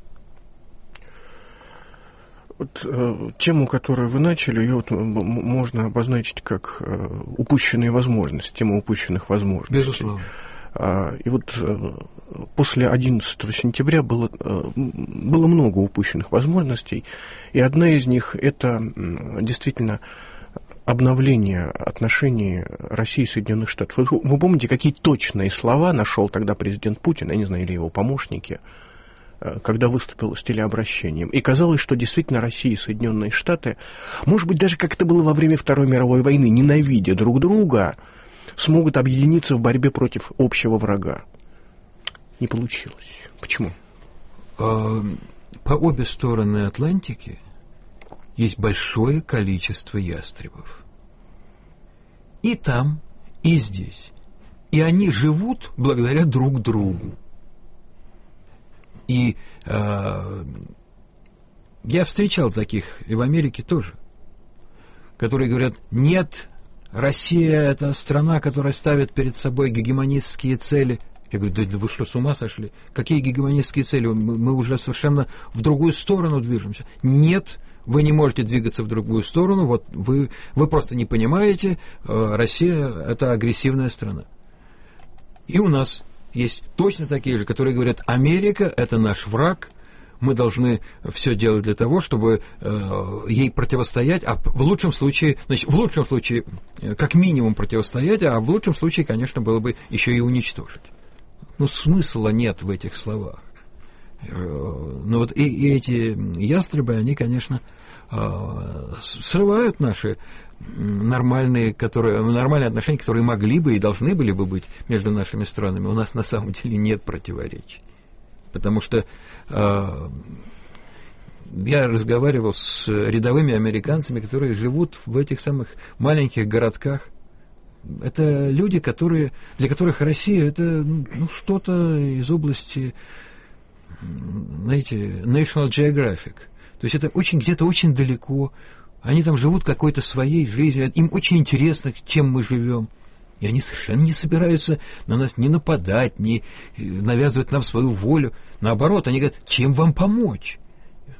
Вот, э, тему, которую вы начали, ее вот можно обозначить как э, упущенные возможности, тема упущенных возможностей. Безусловно. И вот после одиннадцатого сентября было, было много упущенных возможностей, и одна из них – это действительно обновление отношений России и Соединенных Штатов. Вы, вы помните, какие точные слова нашел тогда президент Путин, я не знаю, или его помощники, когда выступил с телеобращением. И казалось, что действительно Россия и Соединенные Штаты, может быть, даже как это было во время Второй мировой войны, ненавидя друг друга, смогут объединиться в борьбе против общего врага. Не получилось. Почему? По обе стороны Атлантики есть большое количество ястребов. И там, и здесь. И они живут благодаря друг другу. И э, я встречал таких и в Америке тоже, которые говорят: нет, Россия – это страна, которая ставит перед собой гегемонистские цели. Я говорю: да, да вы что, с ума сошли? Какие гегемонистские цели? Мы, мы уже совершенно в другую сторону движемся. Нет, вы не можете двигаться в другую сторону. Вот вы, вы просто не понимаете, Россия – это агрессивная страна. И у нас есть точно такие же, которые говорят: Америка – это наш враг, мы должны все делать для того, чтобы э, ей противостоять, а в лучшем случае, значит, в лучшем случае, как минимум противостоять, а в лучшем случае, конечно, было бы еще и уничтожить. Ну, смысла нет в этих словах. Но вот и, и эти ястребы, они, конечно, э, срывают наши нормальные, которые, нормальные отношения, которые могли бы и должны были бы быть между нашими странами. У нас на самом деле нет противоречий. Потому что э, я разговаривал с рядовыми американцами, которые живут в этих самых маленьких городках. Это люди, которые, для которых Россия – это ну, что-то из области, знаете, National Geographic. То есть это очень, где-то очень далеко. Они там живут какой-то своей жизнью. Им очень интересно, чем мы живем. И они совершенно не собираются на нас ни нападать, ни навязывать нам свою волю. Наоборот, они говорят: чем вам помочь?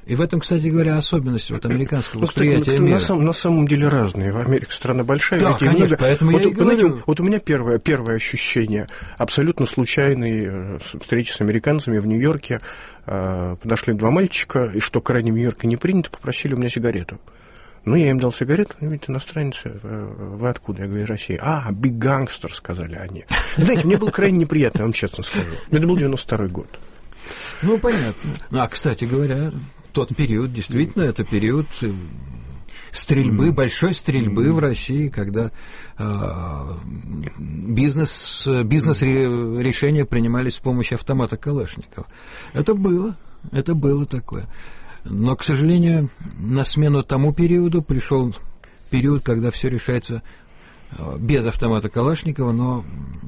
И в этом, кстати говоря, особенность вот американского ну, восприятия кстати, мира. На, сам, на самом деле разные. Америка страна большая. Да, конечно, много... поэтому вот, я и знаете, говорю. Вот у меня первое, первое ощущение. Абсолютно случайной встречи с американцами в Нью-Йорке. Подошли два мальчика, и что крайне в Нью-Йорке не принято, попросили у меня сигарету. Ну, я им дал сигарету, видите, иностранцы, вы откуда? Я говорю, из России. А, big gangster, сказали они. Знаете, мне было крайне неприятно, я вам честно скажу. Это был девяносто второй год. Ну, понятно. А, кстати говоря, тот период, действительно, это период стрельбы, mm. большой стрельбы mm. в России, когда э, бизнес, бизнес-решения принимались с помощью автомата Калашникова. Это было, это было такое. Но, к сожалению, на смену тому периоду пришел период, когда все решается без автомата Калашникова, но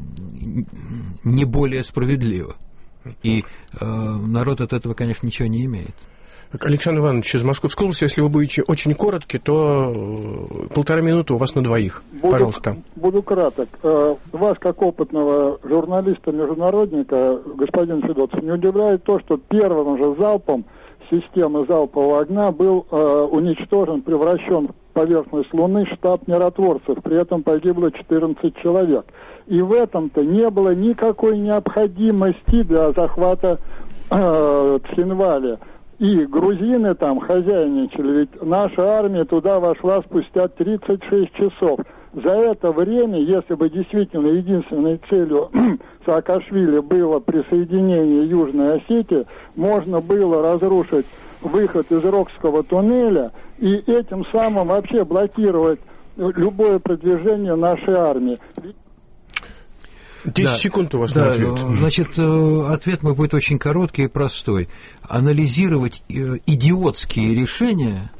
не более справедливо. И э, народ от этого, конечно, ничего не имеет. Александр Иванович из Московской области, если вы будете очень коротки, то полтора минуты у вас на двоих. Буду, Пожалуйста. Буду краток. Вас, как опытного журналиста-международника, господин Федотов, не удивляет то, что первым же залпом системы залпового огня был э, уничтожен, превращен в поверхность Луны штаб миротворцев. При этом погибло четырнадцать человек. И в этом-то не было никакой необходимости для захвата э, Цхинваля. И грузины там хозяйничали, ведь наша армия туда вошла спустя тридцать шесть часов. За это время, если бы действительно единственной целью Саакашвили было присоединение Южной Осетии, можно было разрушить выход из Рокского туннеля и этим самым вообще блокировать любое продвижение нашей армии. Десять да, секунд у вас да, на ответ. Значит, ответ мой будет очень короткий и простой. Анализировать идиотские решения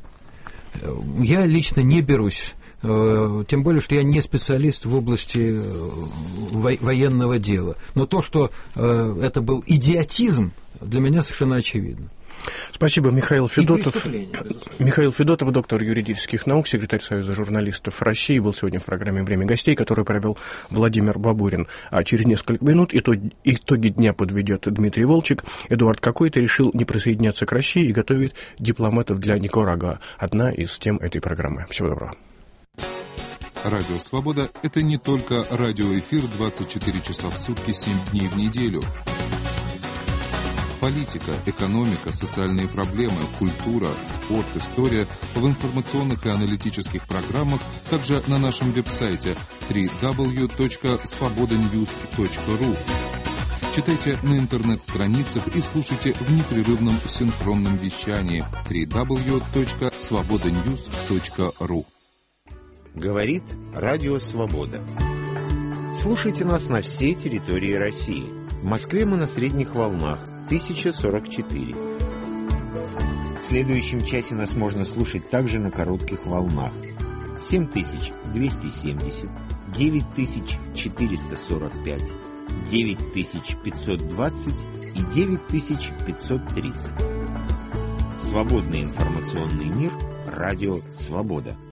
я лично не берусь. Тем более, что я не специалист в области военного дела. Но то, что это был идиотизм, для меня совершенно очевидно. Спасибо, Михаил Федотов. Михаил Федотов, доктор юридических наук, секретарь Союза журналистов России, был сегодня в программе «Время гостей», которую провел Владимир Бабурин. А через несколько минут итоги, итоги дня подведет Дмитрий Волчек. Эдуард Какой-то решил не присоединяться к России и готовит дипломатов для Никарагуа. Одна из тем этой программы. Всего доброго. Радио «Свобода» — это не только радиоэфир двадцать четыре часа в сутки, семь дней в неделю. Политика, экономика, социальные проблемы, культура, спорт, история в информационных и аналитических программах, также на нашем веб-сайте дабл ю дабл ю дабл ю точка свобода ньюс точка ру. Читайте на интернет-страницах и слушайте в непрерывном синхронном вещании дабл ю дабл ю дабл ю точка свобода ньюс точка ру. Говорит Радио Свобода. Слушайте нас на всей территории России. В Москве мы на средних волнах тысяча сорок четыре. В следующем часе нас можно слушать также на коротких волнах семь тысяч двести семьдесят, девять тысяч четыреста сорок пять, девять тысяч пятьсот двадцать и девять тысяч пятьсот тридцать. Свободный информационный мир. Радио Свобода.